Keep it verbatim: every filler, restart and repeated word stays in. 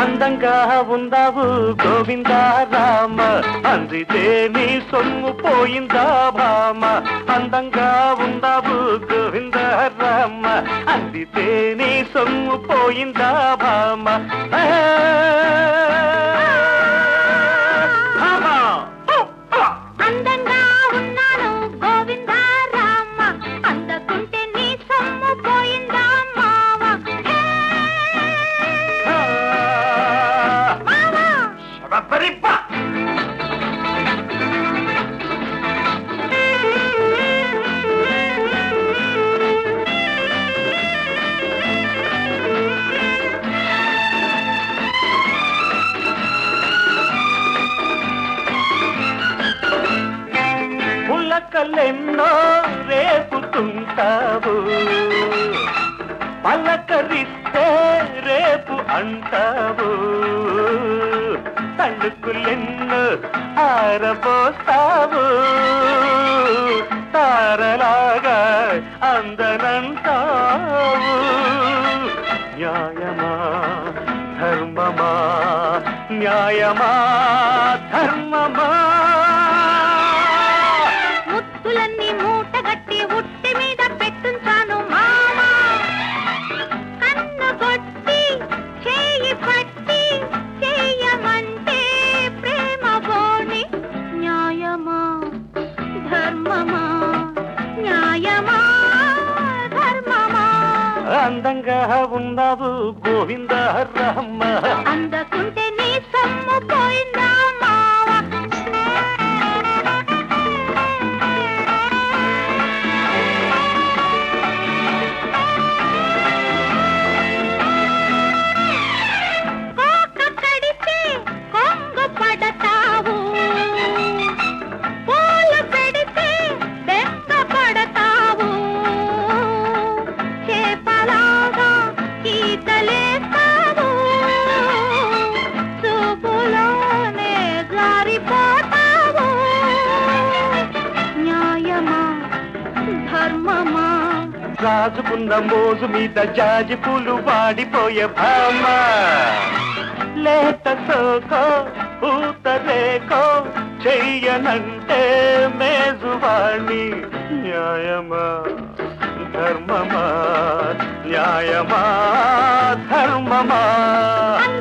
అందంగా ఉందావు గోవిందా రామ, అందితే నీ సొమ్ము పోయిందా భామ. అందంగా ఉందావు గోవిందా రామ, అందితే నీ సొమ్ము పోయిందా భామ. అందంగా ఉన్నాను గోవిందా రామ, అందకుంటే నీ సొమ్ము పోయిందా మావ. పులకలెన్నో రేపుతుంటావు, పలకరిస్తే రేపు అంటావు. తళుకులెన్నో ఆరబోస్తావు, తారలాగా అందనంటావు. న్యాయమా ధర్మమా, న్యాయమా ధర్మమా. ముత్తులన్నీ మూటగట్టి ఉట్టి మీద పెట్టుంచాను మావా, కన్ను కొట్టి చేయి పట్టి చేయమంటే ప్రేమ బోని. న్యాయమా ధర్మమా, న్యాయమా ధర్మమా. అందంగా ఉన్నావు గోవిందా రామ, అందకుంటే నీ సొమ్ము పోయిందా మావా. కోక కడితే కొంగు పడతావు, పూలు పెడితే బెంగ పడతావు. చేపలాగా ఈతలేస్తావు, చూపులోనే జారిపోతావు. న్యాయమా ధర్మమా. రాజుకున్న మోజు మీద జాజి పూలు వాడిపోయే భామ. లేత సోకో పూతరేకో చెయ్యనంటే మేజువాణి. న్యాయమా ధర్మమా, న్యాయమా ధర్మమా.